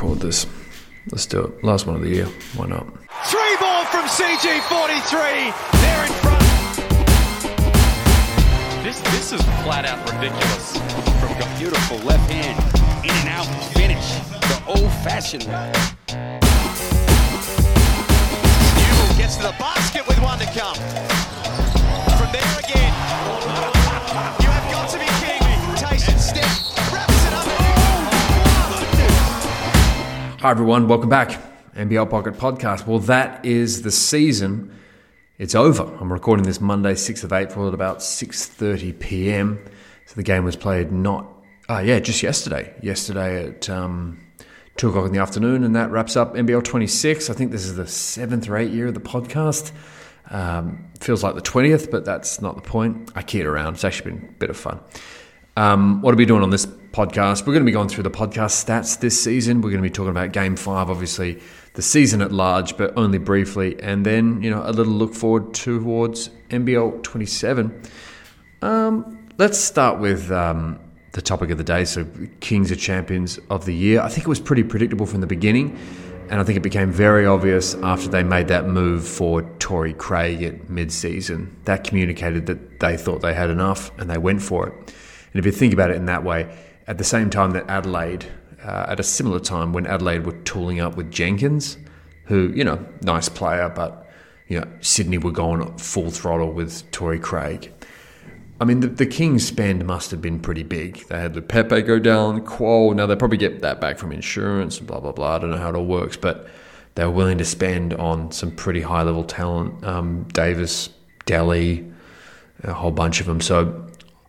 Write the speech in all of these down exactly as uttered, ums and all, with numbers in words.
record this. Let's do it. Last one of the year. Why not? Three ball from C G forty-three. They're in front. This this is flat out ridiculous. From a beautiful left hand, in and out finish, the old-fashioned way. Newell gets to the basket with one to come. From there again. You have got to be kidding me. Tyson step, wraps it up. Oh, Hi everyone, welcome back. N B L Pocket Podcast. Well, that is the season. It's over. I'm recording this Monday, sixth of April at about six thirty p.m. So the game was played not, uh, yeah, just yesterday. Yesterday at um, two o'clock in the afternoon, and that wraps up N B L twenty-six. I think this is the seventh or eighth year of the podcast. Um, feels like the twentieth, but that's not the point. I kid around. It's actually been a bit of fun. Um, what are we doing on this podcast? We're going to be going through the podcast stats this season. We're going to be talking about Game five, obviously, the season at large, but only briefly. And then, you know, a little look forward towards N B L twenty-seven. Um, let's start with um, the topic of the day. So Kings are champions of the year. I think it was pretty predictable from the beginning. And I think it became very obvious after they made that move for Torrey Craig at mid-season. That communicated that they thought they had enough and they went for it. And if you think about it in that way, at the same time that Adelaide, uh, at a similar time when Adelaide were tooling up with Jenkins, who, you know, nice player, but, you know, Sydney were going full throttle with Torrey Craig. I mean, the, the Kings' spend must have been pretty big. They had the Pepe go down, Qual. Now, they'll probably get that back from insurance, blah, blah, blah. I don't know how it all works, but they were willing to spend on some pretty high-level talent. Um, Davis, Delhi, a whole bunch of them. So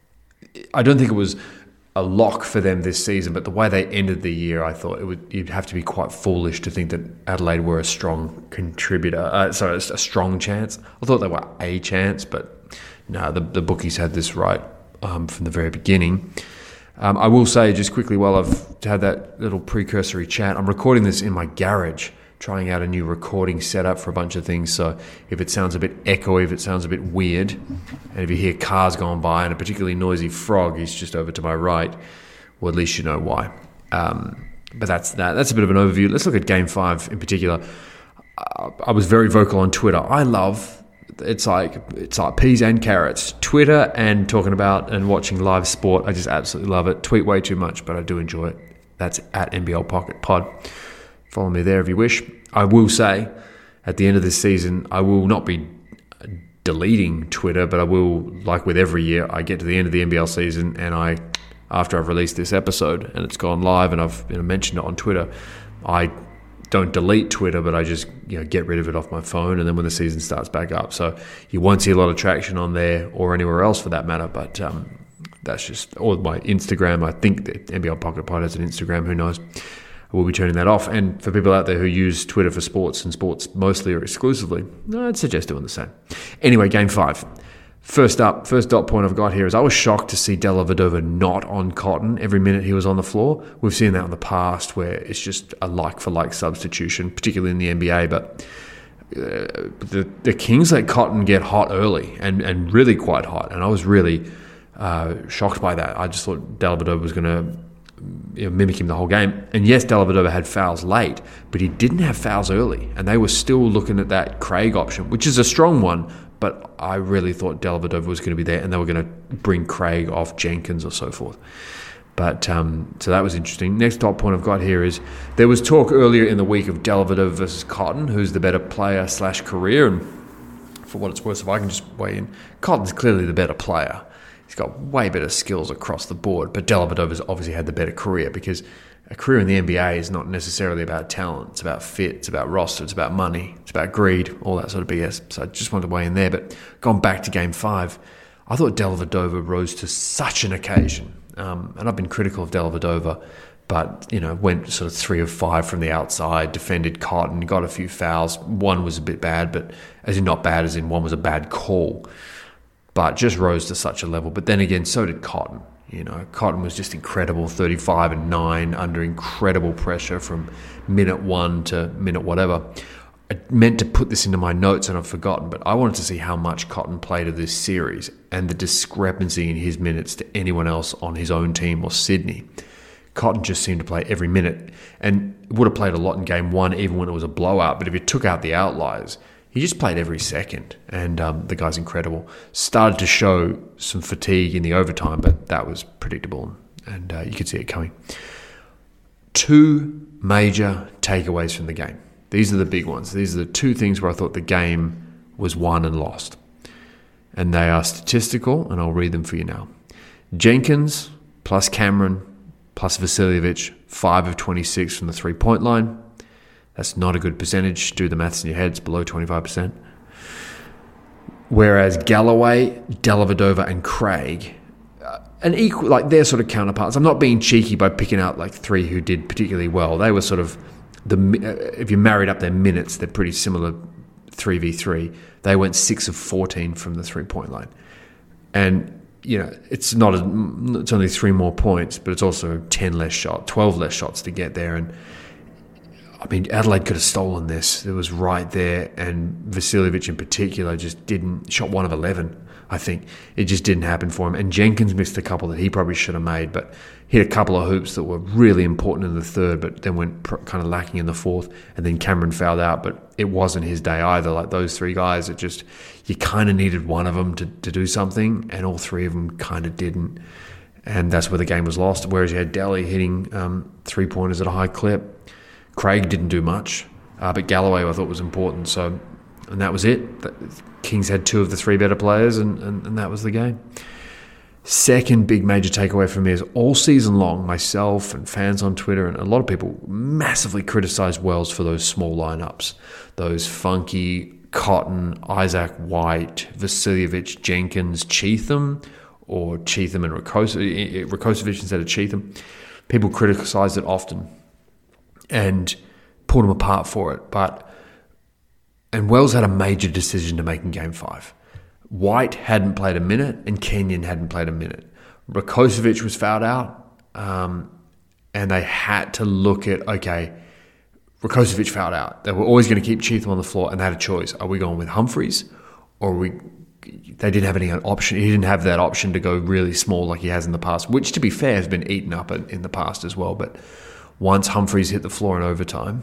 I don't think it was a lock for them this season, but the way they ended the year, I thought it would you'd have to be quite foolish to think that Adelaide were a strong contributor. Uh, sorry, a strong chance. I thought they were a chance, but no, the, the bookies had this right um, from the very beginning. Um, I will say just quickly while I've had that little precursory chat, I'm recording this in my garage, trying out a new recording setup for a bunch of things. So if it sounds a bit echoey, if it sounds a bit weird, and if you hear cars going by and a particularly noisy frog, he's just over to my right, well, at least you know why. Um, but that's that. That's a bit of an overview. Let's look at Game five in particular. Uh, I was very vocal on Twitter. I love, it's like it's like peas and carrots. Twitter and talking about and watching live sport. I just absolutely love it. Tweet way too much, but I do enjoy it. That's at N B L Pocket Pod. Follow me there if you wish. I will say, at the end of this season, I will not be deleting Twitter, but I will, like with every year, I get to the end of the N B L season and I, after I've released this episode and it's gone live and I've you know, mentioned it on Twitter, I don't delete Twitter, but I just you know get rid of it off my phone, and then when the season starts back up. So you won't see a lot of traction on there or anywhere else for that matter, but um, that's just, or my Instagram. I think that N B L Pocket Pod has an Instagram, who knows. We'll be turning that off. And for people out there who use Twitter for sports and sports mostly or exclusively, I'd suggest doing the same. Anyway, Game five. First up, first dot point I've got here is I was shocked to see Dellavedova not on Cotton every minute he was on the floor. We've seen that in the past where it's just a like-for-like substitution, particularly in the N B A. But uh, the, the Kings let Cotton get hot early and, and really quite hot. And I was really uh, shocked by that. I just thought Dellavedova was going to You know, mimic him the whole game. And yes, Dellavedova had fouls late, but he didn't have fouls early, and they were still looking at that Craig option, which is a strong one, but I really thought Dellavedova was going to be there and they were going to bring Craig off Jenkins or so forth. But um, so that was interesting. Next top point I've got here is there was talk earlier in the week of Dellavedova versus Cotton, who's the better player slash career, and for what it's worth, if I can just weigh in, Cotton's clearly the better player. He's got way better skills across the board, but Dellavedova's obviously had the better career, because a career in the N B A is not necessarily about talent. It's about fit, it's about roster, it's about money, it's about greed, all that sort of B S. So I just wanted to weigh in there. But going back to Game five, I thought Dellavedova rose to such an occasion. Um, and I've been critical of Dellavedova, but, you know, went sort of three of five from the outside, defended Cotton, got a few fouls. One was a bit bad, but as in not bad, as in one was a bad call. But just rose to such a level. But then again, so did Cotton. You know, Cotton was just incredible, thirty-five and nine under incredible pressure from minute one to minute whatever. I meant to put this into my notes and I've forgotten, but I wanted to see how much Cotton played of this series and the discrepancy in his minutes to anyone else on his own team or Sydney. Cotton just seemed to play every minute and would have played a lot in game one, even when it was a blowout. But if you took out the outliers, he just played every second. And um, the guy's incredible. Started to show some fatigue in the overtime, but that was predictable. And uh, you could see it coming. Two major takeaways from the game. These are the big ones. These are the two things where I thought the game was won and lost. And they are statistical, and I'll read them for you now. Jenkins plus Cameron plus Vasiljevic, five of twenty-six from the three-point line. That's not a good percentage. Do the maths in your head. It's below twenty-five percent. Whereas Galloway, Dellavedova, and Craig, uh, an equal, like they're sort of counterparts. I'm not being cheeky by picking out like three who did particularly well. They were sort of, the uh, if you married up their minutes, they're pretty similar three v three. They went six of fourteen from the three-point line. And, you know, it's not a, it's only three more points, but it's also ten less shots, twelve less shots to get there. And, I mean, Adelaide could have stolen this. It was right there. And Vasiljevic in particular just didn't, shot one of eleven, I think. It just didn't happen for him. And Jenkins missed a couple that he probably should have made, but hit a couple of hoops that were really important in the third, but then went kind of lacking in the fourth. And then Cameron fouled out, but it wasn't his day either. Like those three guys, it just, you kind of needed one of them to, to do something, and all three of them kind of didn't. And that's where the game was lost. Whereas you had Delhi hitting um, three-pointers at a high clip. Craig didn't do much, uh, but Galloway I thought was important. So, and that was it. Kings had two of the three better players, and, and, and that was the game. Second big major takeaway for me is all season long, myself and fans on Twitter and a lot of people massively criticised Wells for those small lineups, those funky Cotton, Isaac White, Vasiljevic, Jenkins, Cheatham, or Cheatham and Rakocevic, Rakocevic instead of Cheatham. People criticised it often and pulled him apart for it. But and Wells had a major decision to make in Game five. White hadn't played a minute and Kenyon hadn't played a minute. Rakocevic was fouled out, um, and they had to look at, okay, Rakocevic fouled out. They were always going to keep Cheatham on the floor, and they had a choice. Are we going with Humphreys, or are we... They didn't have any option. He didn't have that option to go really small like he has in the past, which, to be fair, has been eaten up in the past as well. But once Humphreys hit the floor in overtime,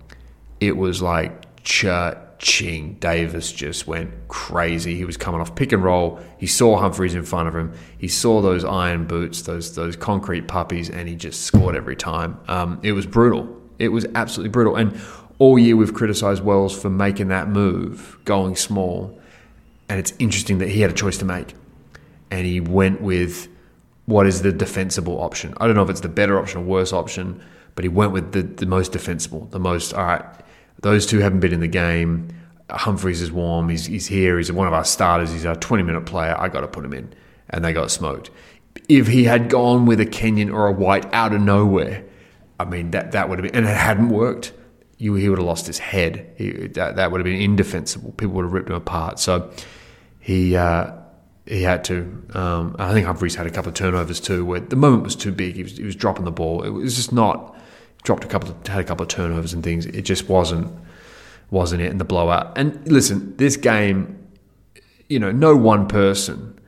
it was like cha-ching. Davis just went crazy. He was coming off pick and roll. He saw Humphreys in front of him. He saw those iron boots, those those concrete puppies, and he just scored every time. Um, it was brutal. It was absolutely brutal. And all year we've criticised Wells for making that move, going small. And it's interesting that he had a choice to make. And he went with what is the defensible option. I don't know if it's the better option or worse option, but he went with the, the most defensible, the most, all right, those two haven't been in the game. Humphreys is warm. He's, he's here. He's one of our starters. He's our twenty-minute player. I got to put him in. And they got smoked. If he had gone with a Kenyon or a White out of nowhere, I mean, that, that would have been, and it hadn't worked, you, he would have lost his head. He, that, that would have been indefensible. People would have ripped him apart. So he uh, he had to. Um, I think Humphreys had a couple of turnovers too, where the moment was too big. He was, he was dropping the ball. It was just not, dropped a couple of, had a couple of turnovers and things. It just wasn't, wasn't it in the blowout. And listen, this game, you know, no one person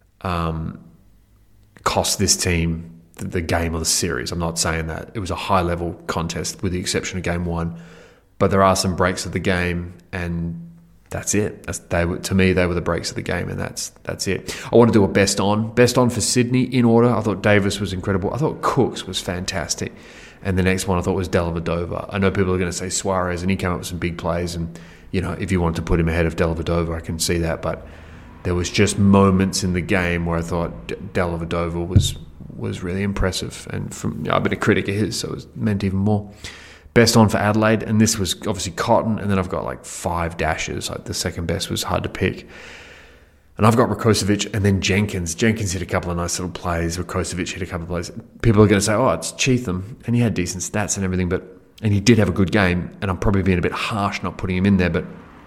um, cost this team the, the game or the series. I'm not saying that. It was a high-level contest with the exception of game one. But there are some breaks of the game, and that's it. That's, they were, to me, they were the breaks of the game, and that's that's it. I want to do a best on. Best on for Sydney in order. I thought Davis was incredible. I thought Cooks was fantastic. And the next one I thought was Dellavedova. I know people are going to say Suarez, and he came up with some big plays. And, you know, if you want to put him ahead of Dellavedova, I can see that. But there was just moments in the game where I thought Dellavedova was was really impressive. And from you know, I've been a critic of his, so it was meant even more. Best on for Adelaide, and this was obviously Cotton, and then I've got like five dashes. Like the second best was hard to pick. And I've got Rakocevic and then Jenkins. Jenkins hit a couple of nice little plays. Rakocevic hit a couple of plays. People are going to say, oh, it's Cheatham. And he had decent stats and everything, but and he did have a good game. And I'm probably being a bit harsh not putting him in there, but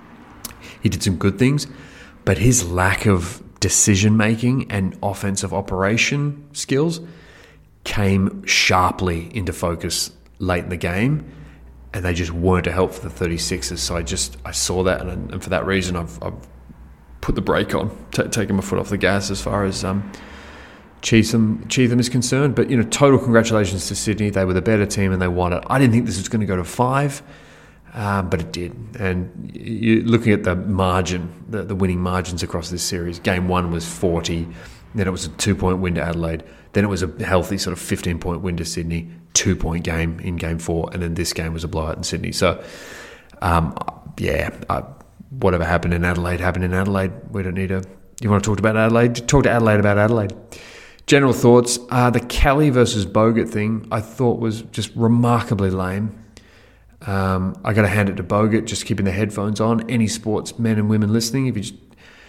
he did some good things. But his lack of decision-making and offensive operation skills came sharply into focus late in the game, and they just weren't a help for the thirty-sixers. So I just I saw that, and, and for that reason, I've, I've put the brake on, t- taken my foot off the gas as far as um, Cheatham, Cheatham is concerned. But, you know, total congratulations to Sydney. They were the better team and they won it. I didn't think this was going to go to five, uh, but it did. And you're looking at the margin, the, the winning margins across this series. Game one was forty. Then it was a two-point win to Adelaide. Then it was a healthy sort of fifteen-point win to Sydney. Two-point game in game four. And then this game was a blowout in Sydney. So, um, yeah, uh, whatever happened in Adelaide happened in Adelaide. We don't need to... You want to talk about Adelaide? Talk to Adelaide about Adelaide. General thoughts. Uh, the Kelly versus Bogut thing I thought was just remarkably lame. Um, I got to hand it to Bogut, just keeping the headphones on. Any sports men and women listening, if you just...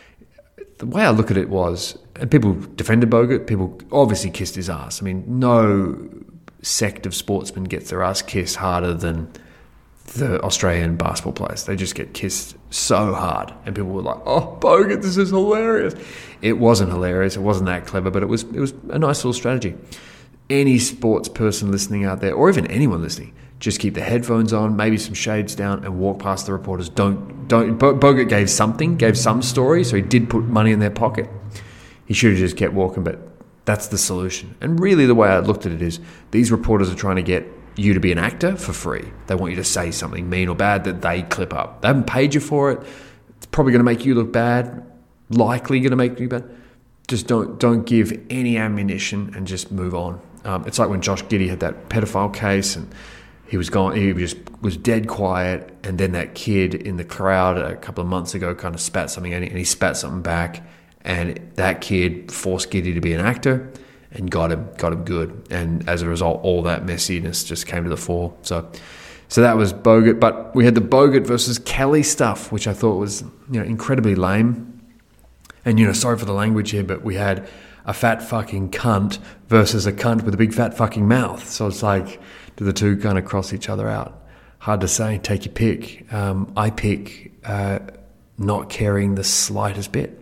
The way I look at it was, and people defended Bogut, people obviously kissed his ass. I mean, no sect of sportsmen gets their ass kissed harder than the Australian basketball players. They just get kissed so hard. And people were like, oh, Bogut, this is hilarious. It wasn't hilarious. It wasn't that clever, but it was it was a nice little strategy. Any sports person listening out there, or even anyone listening, just keep the headphones on, maybe some shades down, and walk past the reporters. Don't, don't. Bogut gave something, gave some story, so he did put money in their pocket. He should have just kept walking, but that's the solution. And really the way I looked at it is, these reporters are trying to get you to be an actor for free. They want you to say something mean or bad that they clip up. They haven't paid you for it. It's probably going to make you look bad, likely going to make you bad. Just don't don't give any ammunition and just move on. Um, it's like when Josh Giddey had that pedophile case and he was gone. He just was dead quiet, and then that kid in the crowd a couple of months ago kind of spat something at him, and he spat something back, and that kid forced Giddey to be an actor and got him got him good. And as a result, all that messiness just came to the fore. So, so that was Bogut. But we had the Bogut versus Kelly stuff, which I thought was, you know, incredibly lame. And, you know, sorry for the language here, but we had a fat fucking cunt versus a cunt with a big fat fucking mouth. So it's like, do the two kind of cross each other out? Hard to say. Take your pick. Um, I pick uh, not caring the slightest bit.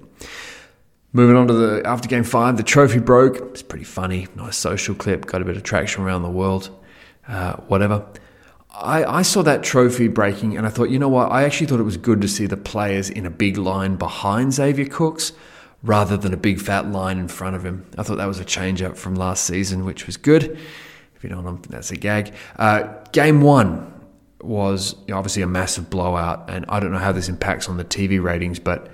Moving on to the after game five, the trophy broke. It's pretty funny. Nice social clip. Got a bit of traction around the world. Uh, whatever. I, I saw that trophy breaking and I thought, you know what? I actually thought it was good to see the players in a big line behind Xavier Cooks rather than a big fat line in front of him. I thought that was a change up from last season, which was good. If you don't know, that's a gag. Uh, game one was, you know, obviously a massive blowout, and I don't know how this impacts on the T V ratings, but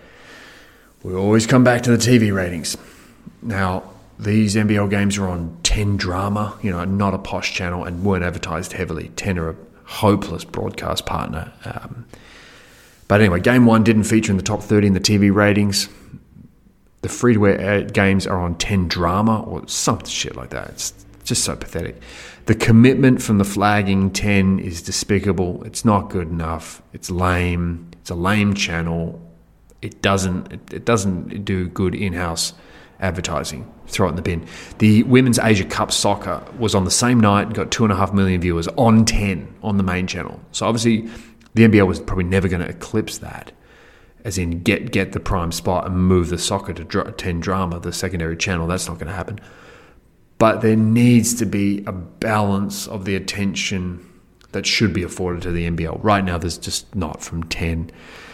we always come back to the T V ratings. Now, these N B L games are on ten Drama, you know, not a posh channel, and weren't advertised heavily. ten are a hopeless broadcast partner. Um, but anyway, game one didn't feature in the top thirty in the T V ratings. The free-to-air games are on ten Drama or some shit like that. It's just so pathetic. The commitment from the flagging ten is despicable. It's not good enough. It's lame. It's a lame channel. It doesn't. It, it doesn't do good in-house advertising. Throw it in the bin. The Women's Asia Cup Soccer was on the same night and got two and a half million viewers on ten on the main channel. So obviously, the N B L was probably never going to eclipse that, as in get get the prime spot and move the soccer to ten Drama, the secondary channel. That's not going to happen. But there needs to be a balance of the attention that should be afforded to the N B L. Right now, there's just not from ten.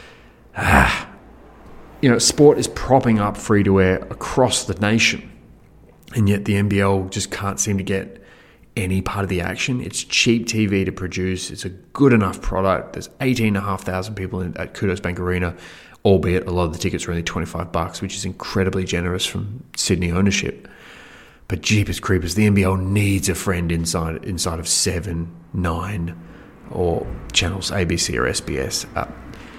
Ah. You know, sport is propping up free-to-air across the nation, and yet the N B L just can't seem to get any part of the action. It's cheap T V to produce. It's a good enough product. There's eighteen thousand five hundred people in, at Kudos Bank Arena, albeit a lot of the tickets are only twenty-five bucks, which is incredibly generous from Sydney ownership. But jeepers creepers, the N B L needs a friend inside inside of seven, nine, or channels A B C or S B S. Uh,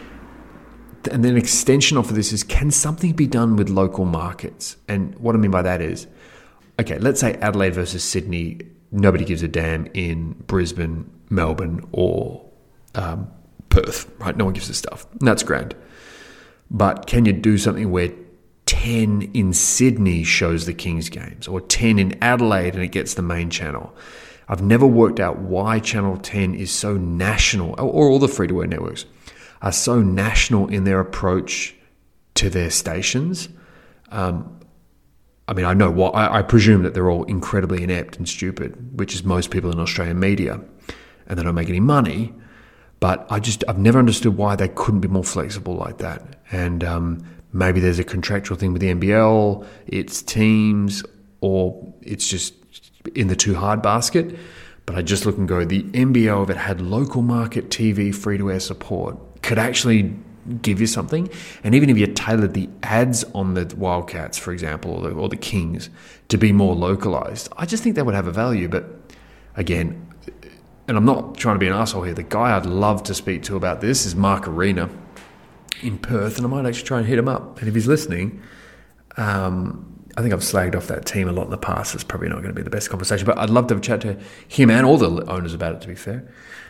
And then an extension off of this is, can something be done with local markets? And what I mean by that is, okay, let's say Adelaide versus Sydney, nobody gives a damn in Brisbane, Melbourne, or um, Perth, right? No one gives a stuff. And that's grand. But can you do something where ten in Sydney shows the Kings games, or ten in Adelaide and it gets the main channel? I've never worked out why Channel ten is so national, or all the free-to-air networks are so national in their approach to their stations. Um, I mean, I know what I, I presume that they're all incredibly inept and stupid, which is most people in Australian media, and they don't make any money. But I just I've never understood why they couldn't be more flexible like that. And um, maybe there's a contractual thing with the N B L, its teams, or it's just in the too hard basket. But I just look and go, the N B L, if it had local market T V free-to-air support, could actually give you something. And even if you tailored the ads on the Wildcats, for example, or the, or the Kings to be more localized, I just think that would have a value. But again, and I'm not trying to be an asshole here, the guy I'd love to speak to about this is Mark Arena in Perth, and I might actually try and hit him up. And if he's listening, um, I think I've slagged off that team a lot in the past. It's probably not going to be the best conversation, but I'd love to have a chat to him and all the owners about it, to be fair,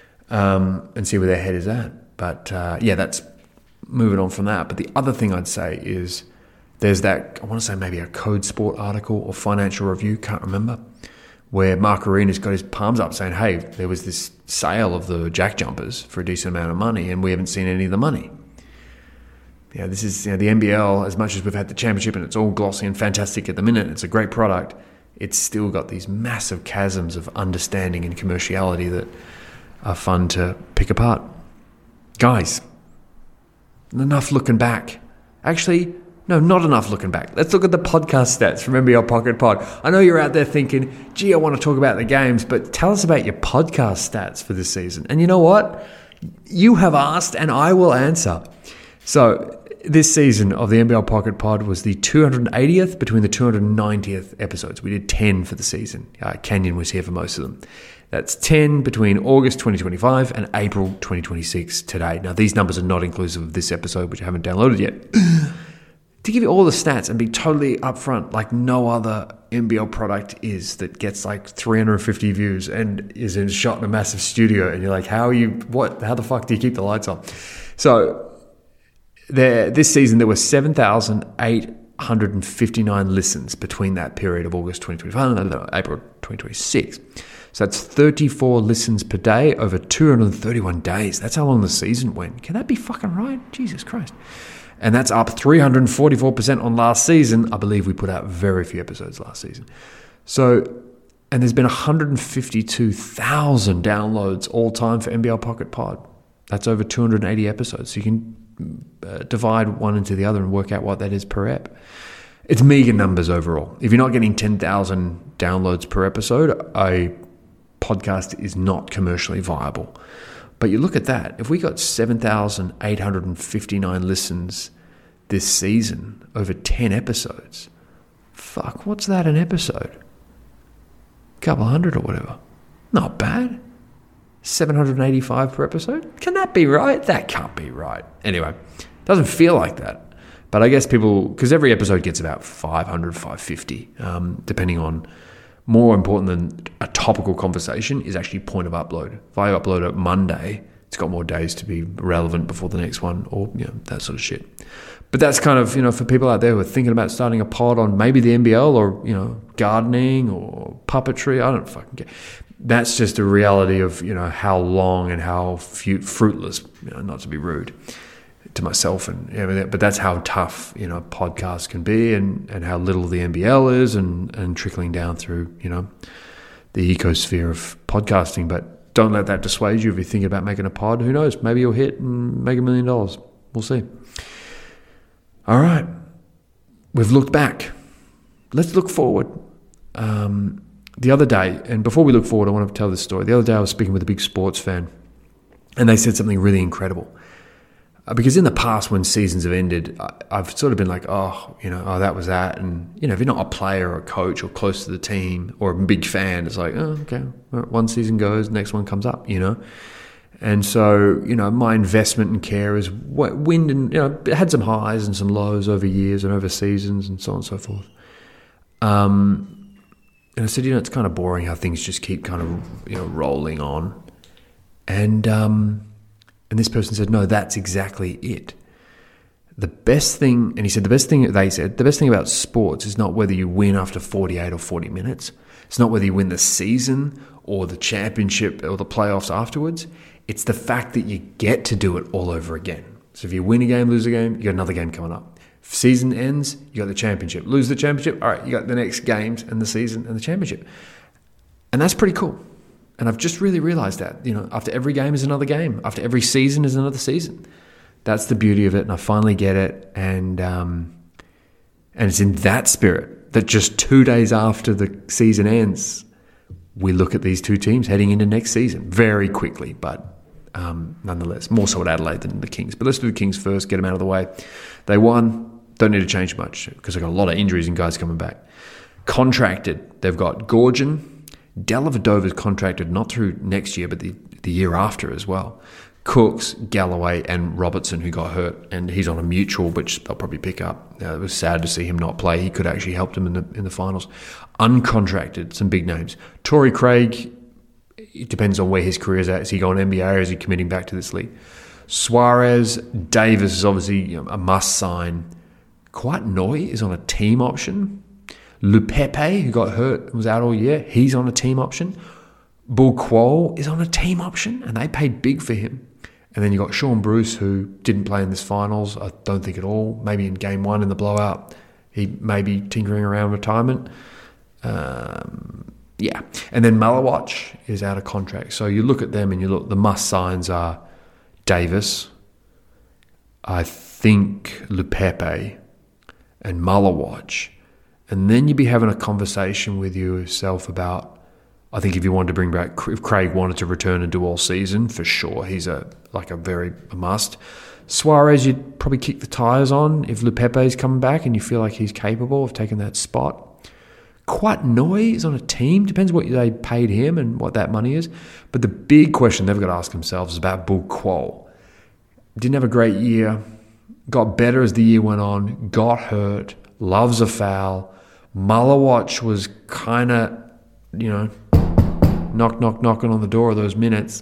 um, and see where their head is at. But uh, yeah, that's moving on from that. But the other thing I'd say is there's that, I want to say maybe a Code Sport article or Financial Review, can't remember, where Mark Arena's got his palms up saying, hey, there was this sale of the Jack Jumpers for a decent amount of money and we haven't seen any of the money. Yeah, this is, you know, the N B L, as much as we've had the championship and it's all glossy and fantastic at the minute, it's a great product, it's still got these massive chasms of understanding and commerciality that are fun to pick apart. Guys, enough looking back. Actually, no, not enough looking back. Let's look at the podcast stats from N B L Pocket Pod. I know you're out there thinking, gee, I want to talk about the games, but tell us about your podcast stats for this season. And you know what? You have asked and I will answer. So this season of the N B L Pocket Pod was the two hundred eightieth between the two hundred ninetieth episodes. We did ten for the season. Uh, Canyon was here for most of them. That's ten between August twenty twenty-five and April twenty twenty-six today. Now, these numbers are not inclusive of this episode, which I haven't downloaded yet. To give you all the stats and be totally upfront, like no other N B L product is, that gets like three hundred fifty views and is in shot in a massive studio, and you're like, how are you, what, how the fuck do you keep the lights on? So there, this season there were seven thousand eight hundred fifty-nine listens between that period of August twenty twenty-five and April twenty twenty-six. So that's thirty-four listens per day over two hundred thirty-one days. That's how long the season went. Can that be fucking right? Jesus Christ. And that's up three hundred forty-four percent on last season. I believe we put out very few episodes last season. So, and there's been one hundred fifty-two thousand downloads all time for N B L Pocket Pod. That's over two hundred eighty episodes. So you can uh, divide one into the other and work out what that is per ep. It's meager numbers overall. If you're not getting ten thousand downloads per episode, a podcast is not commercially viable. But you look at that, if we got seven thousand eight hundred fifty-nine listens this season over ten episodes, fuck, what's that an episode? A couple hundred or whatever. Not bad. seven hundred eighty-five per episode? Can that be right? That can't be right. Anyway, doesn't feel like that. But I guess people, because every episode gets about five hundred, five fifty, um, depending on, more important than a topical conversation is actually point of upload. If I upload it Monday, it's got more days to be relevant before the next one, or, you know, that sort of shit. But that's kind of, you know, for people out there who are thinking about starting a pod on maybe the N B L or, you know, gardening or puppetry, I don't fucking care. That's just a reality of, you know, how long and how few, fruitless, you know, not to be rude to myself, and you know, but that's how tough, you know, podcasts can be, and, and how little the N B L is, and, and trickling down through, you know, the ecosphere of podcasting. But don't let that dissuade you if you're thinking about making a pod. Who knows? Maybe you'll hit and make a million dollars. We'll see. All right. We've looked back. Let's look forward. Um, the other day, and before we look forward, I want to tell this story. The other day I was speaking with a big sports fan, and they said something really incredible. Because in the past, when seasons have ended, I've sort of been like, oh, you know, oh, that was that. And, you know, if you're not a player or a coach or close to the team or a big fan, it's like, oh, okay, one season goes, next one comes up, you know. And so, you know, my investment and care is wind, and, you know, it had some highs and some lows over years and over seasons and so on and so forth. Um, and I said, you know, it's kind of boring how things just keep kind of, you know, rolling on. And, um... And this person said, no, that's exactly it. The best thing, and he said, the best thing, they said, the best thing about sports is not whether you win after forty-eight or forty minutes. It's not whether you win the season or the championship or the playoffs afterwards. It's the fact that you get to do it all over again. So if you win a game, lose a game, you got another game coming up. If season ends, you got the championship. Lose the championship, all right, you got the next games and the season and the championship. And that's pretty cool. And I've just really realised that, you know, after every game is another game. After every season is another season. That's the beauty of it, and I finally get it. And um, and it's in that spirit that just two days after the season ends, we look at these two teams heading into next season very quickly, but um, nonetheless, more so at Adelaide than the Kings. But let's do the Kings first, get them out of the way. They won, don't need to change much because they've got a lot of injuries and guys coming back. Contracted, they've got Gorgon. Dellavedova's contracted not through next year, but the, the year after as well. Cooks, Galloway, and Robertson, who got hurt, and he's on a mutual, which they'll probably pick up. Uh, it was sad to see him not play. He could actually help them in the in the finals. Uncontracted, some big names. Torrey Craig, it depends on where his career is at. Is he going N B A or is he committing back to this league? Suarez, Davis is obviously, you know, a must sign. Quite Noi is on a team option. Lupepe, who got hurt and was out all year, he's on a team option. Bull Quoll is on a team option, and they paid big for him. And then you got Sean Bruce, who didn't play in this finals, I don't think at all. Maybe in game one in the blowout, he may be tinkering around retirement. Um, yeah. And then Malawatch is out of contract. So you look at them and you look, the must signs are Davis, I think Lupepe, and Malawatch. And then you'd be having a conversation with yourself about, I think if you wanted to bring back, if Craig wanted to return and do all season, for sure, he's a like a very a must. Suarez, you'd probably kick the tyres on if Lupepe's coming back and you feel like he's capable of taking that spot. Quite Noi is on a team. Depends what they paid him and what that money is. But the big question they've got to ask themselves is about Bull Quoll. Didn't have a great year. Got better as the year went on. Got hurt. Loves a foul. Malawatch was kind of, you know, knock, knock, knocking on the door of those minutes.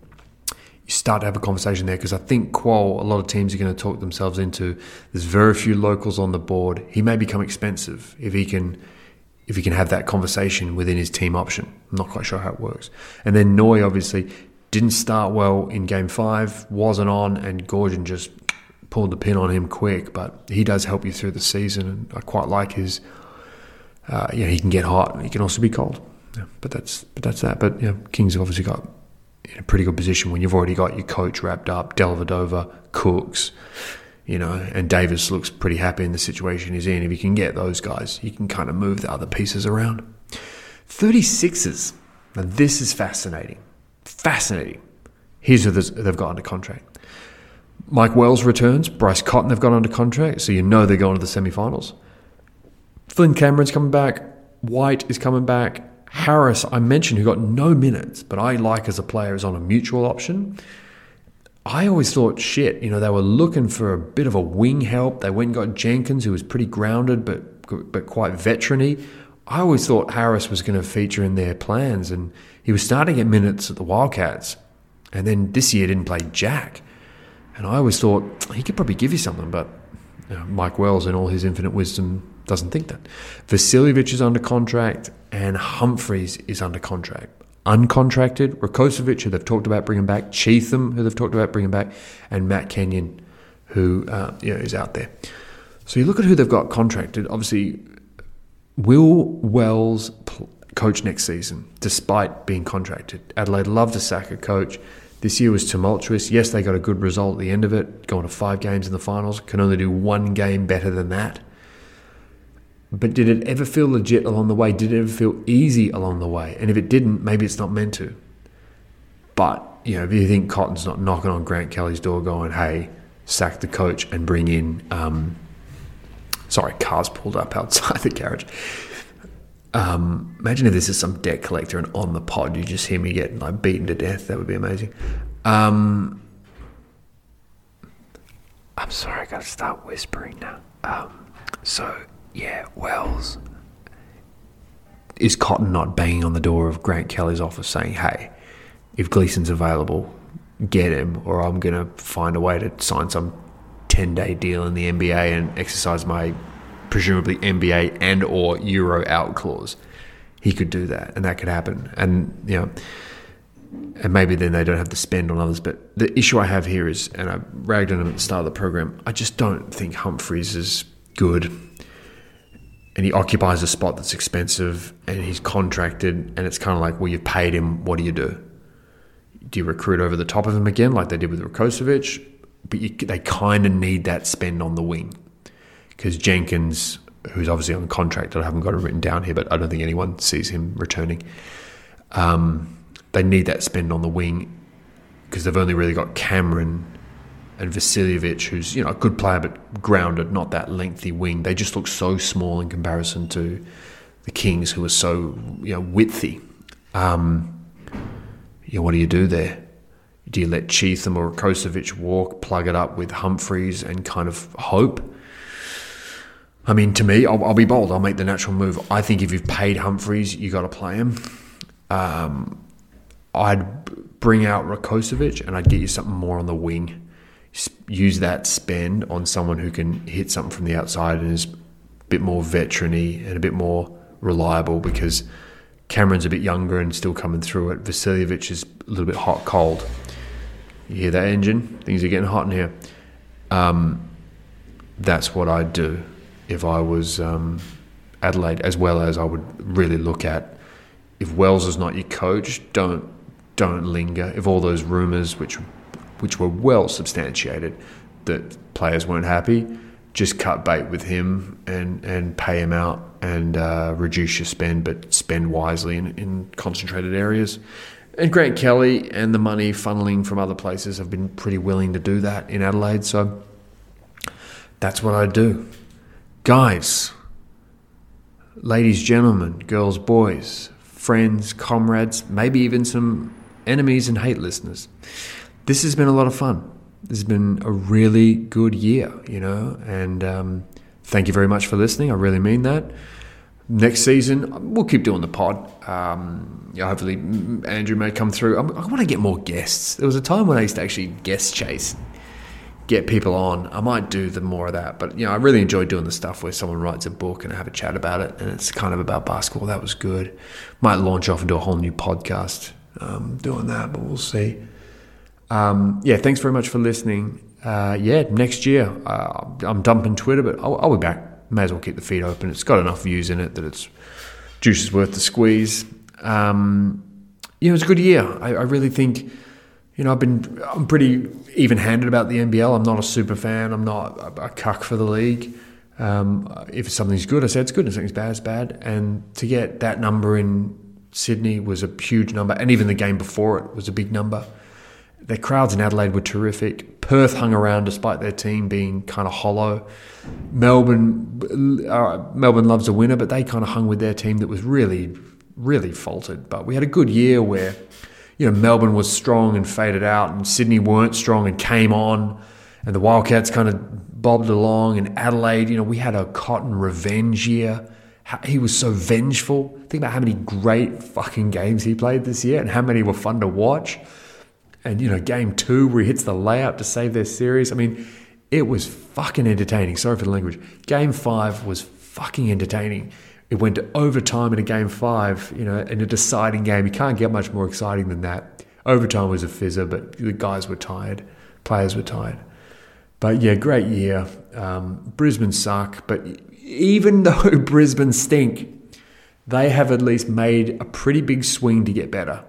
You start to have a conversation there because I think Quoll, a lot of teams are going to talk themselves into, there's very few locals on the board. He may become expensive if he can if he can have that conversation within his team option. I'm not quite sure how it works. And then Noi obviously didn't start well in game five, wasn't on, and Gorgon just pulled the pin on him quick. But he does help you through the season, and I quite like his, uh, yeah, he can get hot, he can also be cold. Yeah, but that's but that's that. But you know, Kings have obviously got in a pretty good position when you've already got your coach wrapped up, Dellavedova, Cooks, you know, and Davis looks pretty happy in the situation he's in. If you can get those guys, you can kind of move the other pieces around. thirty-sixers. Now this is fascinating. Fascinating. Here's who they've got under contract. Mike Wells returns. Bryce Cotton they've got under contract, so you know they're going to the semi-finals. Flynn Cameron's coming back. White is coming back. Harris, I mentioned, who got no minutes, but I like as a player, is on a mutual option. I always thought, shit, you know, they were looking for a bit of a wing help. They went and got Jenkins, who was pretty grounded, but but quite veteran-y. I always thought Harris was going to feature in their plans, and he was starting to get minutes at the Wildcats. And then this year didn't play jack. And I always thought he could probably give you something, but you know, Mike Wells, in all his infinite wisdom, doesn't think that. Vasiljevic is under contract, and Humphreys is under contract. Uncontracted, Rakocevic, who they've talked about bringing back, Cheatham, who they've talked about bringing back, and Matt Kenyon, who uh, you know, is out there. So you look at who they've got contracted. Obviously, will Wells pl- coach next season, despite being contracted? Adelaide love to sack a coach. This year was tumultuous. Yes, they got a good result at the end of it, going to five games in the finals. Can only do one game better than that. But did it ever feel legit along the way? Did it ever feel easy along the way? And if it didn't, maybe it's not meant to. But, you know, if you think Cotton's not knocking on Grant Kelly's door going, hey, sack the coach and bring in, um, sorry, cars pulled up outside the garage. Um, imagine if this is some debt collector and on the pod you just hear me getting like beaten to death. That would be amazing. Um, I'm sorry, I got to start whispering now. Um, so... Yeah, Wells. Is Cotton not banging on the door of Grant Kelly's office saying, hey, if Gleason's available, get him, or I'm going to find a way to sign some ten-day deal in the N B A and exercise my presumably N B A and or Euro out clause. He could do that, and that could happen. And, you know, and maybe then they don't have to spend on others. But the issue I have here is, and I ragged on him at the start of the program, I just don't think Humphreys is good. And he occupies a spot that's expensive, and he's contracted, and it's kind of like, well, you've paid him, what do you do? Do you recruit over the top of him again, like they did with Rakocevic? But you, they kind of need that spend on the wing, because Jenkins who's obviously on contract. I haven't got it written down here, but I don't think anyone sees him returning. Um, they need that spend on the wing because they've only really got Cameron and Vasiljevic, who's, you know, a good player but grounded, not that lengthy wing. They just look so small in comparison to the Kings, who are so, you know, widthy. Um, you know, what do you do there? Do you let Cheatham or Kosovic walk, plug it up with Humphreys and kind of hope? I mean, to me, I'll, I'll be bold. I'll make the natural move. I think if you've paid Humphreys, you got to play him. Um, I'd bring out Rakosovic and I'd get you something more on the wing. Use that spend on someone who can hit something from the outside and is a bit more veteran-y and a bit more reliable, because Cameron's a bit younger and still coming through it. Vasiljevic is a little bit hot, cold. You hear that engine? Things are getting hot in here. Um, that's what I'd do if I was um, Adelaide, as well as I would really look at, if Wells is not your coach, don't don't linger. If all those rumours, which which were well substantiated, that players weren't happy, just cut bait with him and, and pay him out and uh, reduce your spend, but spend wisely in, in concentrated areas. And Grant Kelly and the money funneling from other places have been pretty willing to do that in Adelaide, so that's what I do. Guys, ladies, gentlemen, girls, boys, friends, comrades, maybe even some enemies and hate listeners, this has been a lot of fun. This has been a really good year, you know, and um, thank you very much for listening. I really mean that. Next season, we'll keep doing the pod. Um, you know, hopefully Andrew may come through. I, I want to get more guests. There was a time when I used to actually guest chase, get people on. I might do the more of that, but you know, I really enjoy doing the stuff where someone writes a book and I have a chat about it, and it's kind of about basketball. That was good. Might launch off into a whole new podcast um, doing that, but we'll see. Um, yeah, thanks very much for listening. Uh, yeah, next year, uh, I'm dumping Twitter, but I'll, I'll be back. May as well keep the feed open. It's got enough views in it that it's juice is worth the squeeze. Um, yeah, it was a good year. I, I really think, you know, I've been, I'm pretty even-handed about the N B L. I'm not a super fan. I'm not a, a cuck for the league. Um, if something's good, I say it's good. If something's bad, it's bad. And to get that number in Sydney was a huge number. And even the game before it was a big number. The crowds in Adelaide were terrific. Perth hung around despite their team being kind of hollow. Melbourne, uh, Melbourne loves a winner, but they kind of hung with their team that was really, really faltered. But we had a good year where, you know, Melbourne was strong and faded out, and Sydney weren't strong and came on, and the Wildcats kind of bobbed along. And Adelaide, you know, we had a Cotton revenge year. He was so vengeful. Think about how many great fucking games he played this year and how many were fun to watch. And, you know, game two where he hits the layup to save their series. I mean, it was fucking entertaining. Sorry for the language. Game five was fucking entertaining. It went to overtime in a game five, you know, in a deciding game. You can't get much more exciting than that. Overtime was a fizzer, but the guys were tired. Players were tired. But, yeah, great year. Um, Brisbane suck. But even though Brisbane stink, they have at least made a pretty big swing to get better.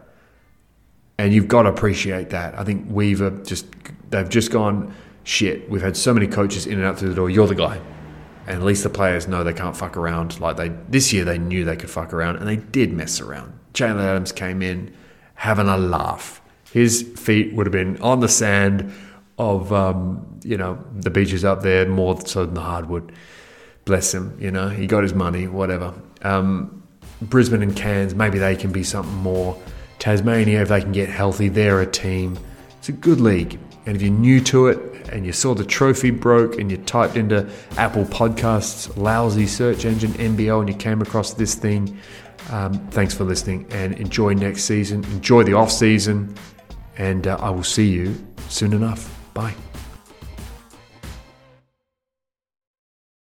And you've got to appreciate that. I think Weaver just, they've just gone, shit, we've had so many coaches in and out through the door, you're the guy. And at least the players know they can't fuck around. Like they, this year they knew they could fuck around, and they did mess around. Jalen Adams came in having a laugh. His feet would have been on the sand of, um, you know, the beaches up there more so than the hardwood. Bless him, you know, he got his money, whatever. Um, Brisbane and Cairns, maybe they can be something more. Tasmania, if they can get healthy, they're a team. It's a good league. And if you're new to it and you saw the trophy broke and you typed into Apple Podcasts, lousy search engine, N B L, and you came across this thing, um, thanks for listening and enjoy next season. Enjoy the off season, and uh, I will see you soon enough. Bye.